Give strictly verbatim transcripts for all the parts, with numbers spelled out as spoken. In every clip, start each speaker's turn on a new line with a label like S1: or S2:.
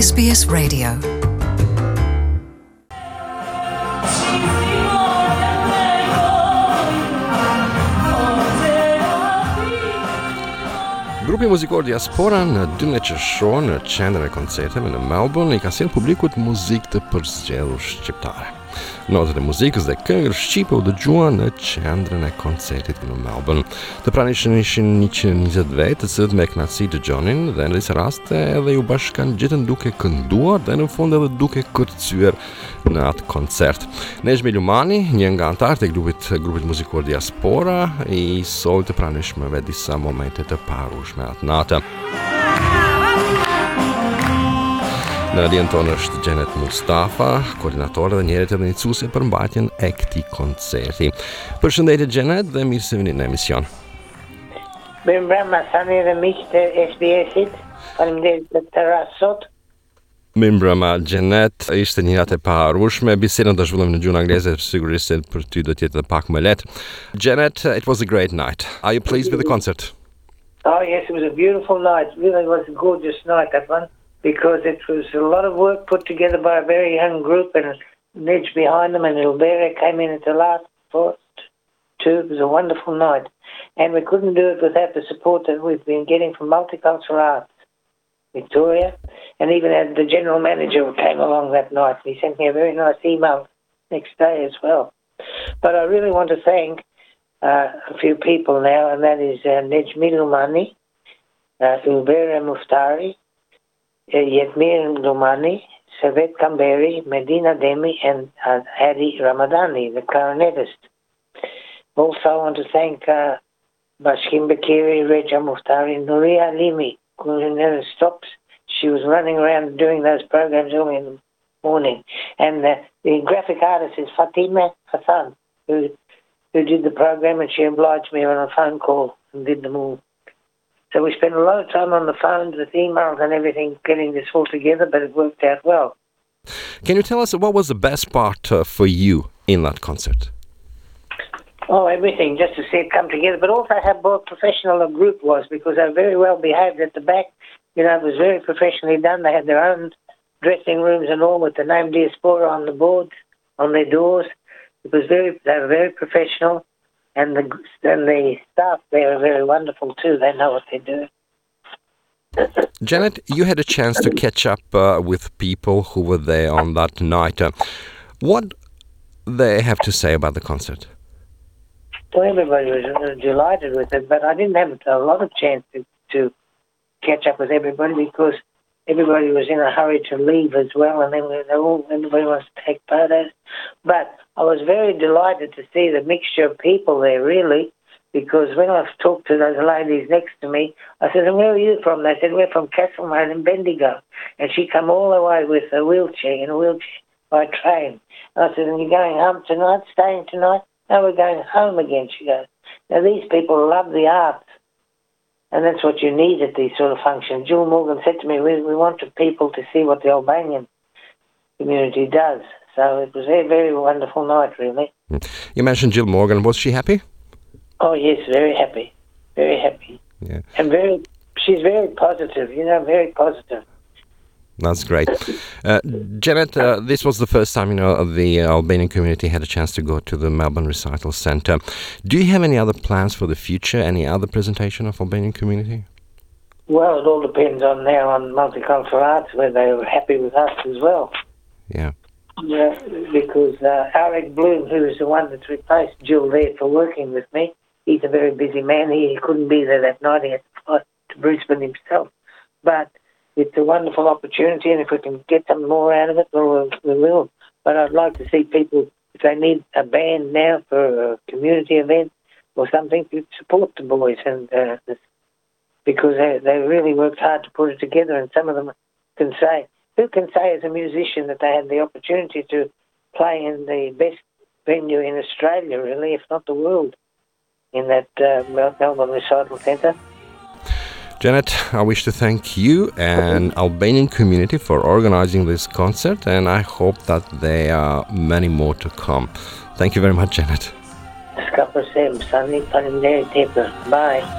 S1: S B S Radio.
S2: Групи музикор диаспора надумече шоу на чендре концерте на Мелбурн и касел публикут музиката пързелу шчептаре. Nota de muziek is de këngër shqipe u dëgjua në qendrën e koncertit në Melbourne. Të pranishëm ishin njëqind e njëzet vetë, të cilët me kënaqësi dëgjonin dhe në disa raste edhe u bashkangjitur duke kënduar dhe në fund edhe duke kërcyer në atë koncert. Nejmi Lumani, një nga anëtarët e grupit grupit muzikor Diaspora, i solli të pranishmëve disa momente të parueshme atë natë. Në radion tonë është Gjenet Mustafa, koordinatorë dhe njerët edhe njëcuese për mbajtjen e këtij koncerti. Përshëndetje Gjenet dhe mirë se vini në emision.
S3: Mirë mbrëma tani dhe miq të S B S-it. Faleminderit për të rast sot.
S2: Mirë mbrëma Gjenet, ishte një natë e parueshme, bisedën do zhvillojmë në gjuhën angleze, sigurisht se për ty do të jetë pak më lehtë. Gjenet, it was a great night. Are you pleased with the concert?
S3: Oh yes, it was a beautiful night. Really was a gorgeous night, that one. Because it was a lot of work put together by a very young group and Nedge behind them, and Ilbera came in at the last first two. It was a wonderful night. And we couldn't do it without the support that we've been getting from Multicultural Arts Victoria, and even had the general manager who came along that night. He sent me a very nice email next day as well. But I really want to thank uh, a few people now, and that is uh, Nedge Milumani, uh, Ilbera Muftari, Yetmir Lumani, Savet Kamberi, Medina Demi, and uh, Hadi Ramadani, the clarinetist. Also, I want to thank uh, Bashkim Bakiri, Reja Muftari, Nuria Limi, who never stops. She was running around doing those programs early in the morning. And uh, the graphic artist is Fatima Hassan, who, who did the program, and she obliged me on a phone call and did them all. So we spent a lot of time on the phones with emails and everything getting this all together, but it worked out well.
S2: Can you tell us what was the best part uh, for you in that concert?
S3: Oh, everything, just to see it come together, but also how more professional the group was, because they were very well behaved at the back. You know, it was very professionally done. They had their own dressing rooms and all with the name Diaspora on the boards, on their doors. It was very, they were very professional. And the and the staff there are very wonderful too. They know what they do.
S2: Janet, you had a chance to catch up uh, with people who were there on that night. Uh, what they have to say about the concert?
S3: Well, everybody was uh, delighted with it, but I didn't have a lot of chance to, to catch up with everybody because everybody was in a hurry to leave as well, and then they all everybody wants to take photos. But I was very delighted to see the mixture of people there, really, because when I talked to those ladies next to me, I said, "Where are you from?" They said, "We're from Castlemate in Bendigo." And she came all the way with a wheelchair, in a wheelchair, by train. And I said, "And you're going home tonight, staying tonight?" "No, we're going home again," she goes. Now, these people love the arts, and that's what you need at these sort of functions. Jill Morgan said to me, we, we wanted people to see what the Albanian community does. So it was a very wonderful night, really.
S2: You mentioned Jill Morgan. Was she happy?
S3: Oh, yes, very happy. Very happy.
S2: Yeah.
S3: And very, she's very positive, you know, very positive.
S2: That's great. Uh, Janet, uh, this was the first time, you know, the Albanian community had a chance to go to the Melbourne Recital Centre. Do you have any other plans for the future? Any other presentation of Albanian community?
S3: Well, it all depends on now on Multicultural Arts, where they were happy with us as well.
S2: Yeah.
S3: Yeah, because uh, Alec Bloom, who is the one that's replaced Jill there for working with me, he's a very busy man. He, he couldn't be there that night. He had to fly to Brisbane himself. But it's a wonderful opportunity, and if we can get some more out of it, well, we will. But I'd like to see people, if they need a band now for a community event or something, to support the boys, and uh, because they, they really worked hard to put it together, and some of them can say, who can say as a musician that they had the opportunity to play in the best venue in Australia, really, if not the world, in that uh, Melbourne Recital Centre?
S2: Janet, I wish to thank you and Albanian community for organizing this concert, and I hope that there are many more to come. Thank you very much, Janet.
S3: Bye.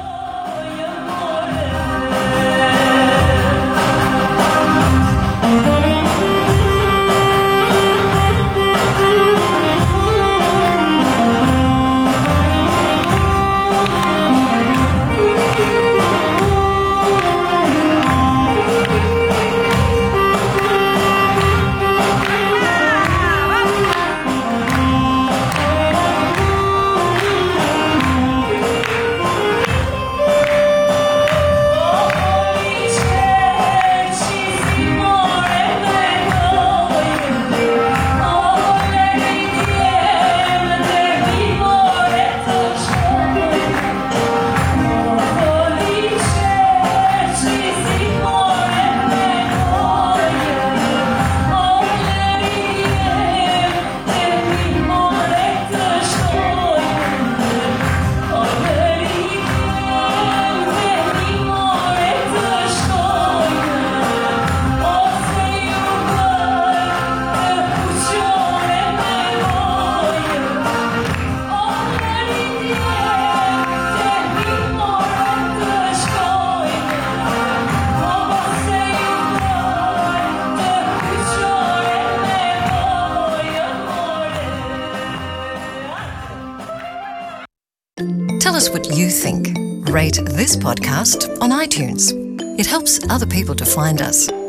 S1: Tell us what you think. Rate this podcast on iTunes. It helps other people to find us.